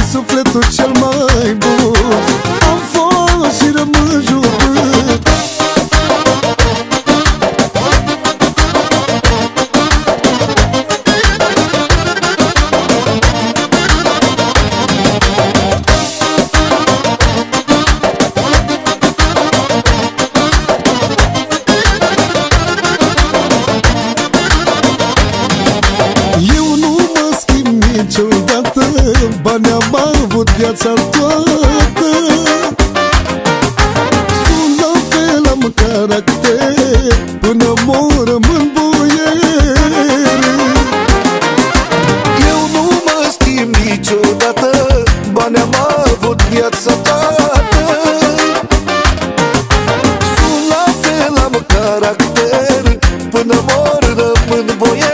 sufletul cel mai bun. Am fost și rămân jupân. Niciodată bani am avut viața toată. Sunt la fel, am caracter, până mor rămân boier. Eu nu mă schimb niciodată, bani am avut viața toată. Sunt la fel, am caracter, până mor rămân boier.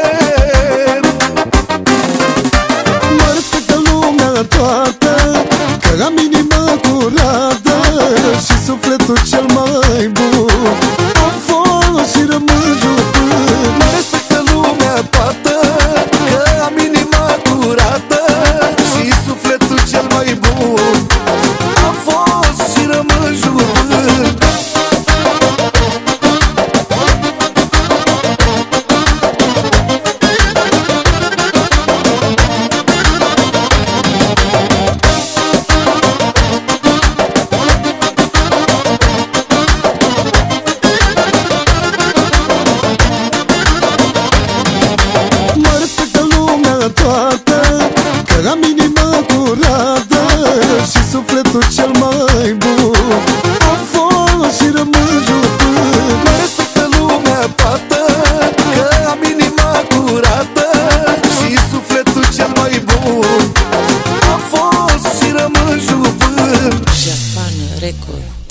Că am inima curată și sufletul cel mai bun. Am fost și rămân jupân. Mă respectă lumea toată, că am inima curată și sufletul cel mai bun. Am fost și rămân jupân. Toată, că am inima curată și sufletul cel mai bun. Am fost și rămân jupân. Mă respectă lumea toată, că am inima curată și sufletul cel mai bun. Am fost și rămân jupân. Japan Record.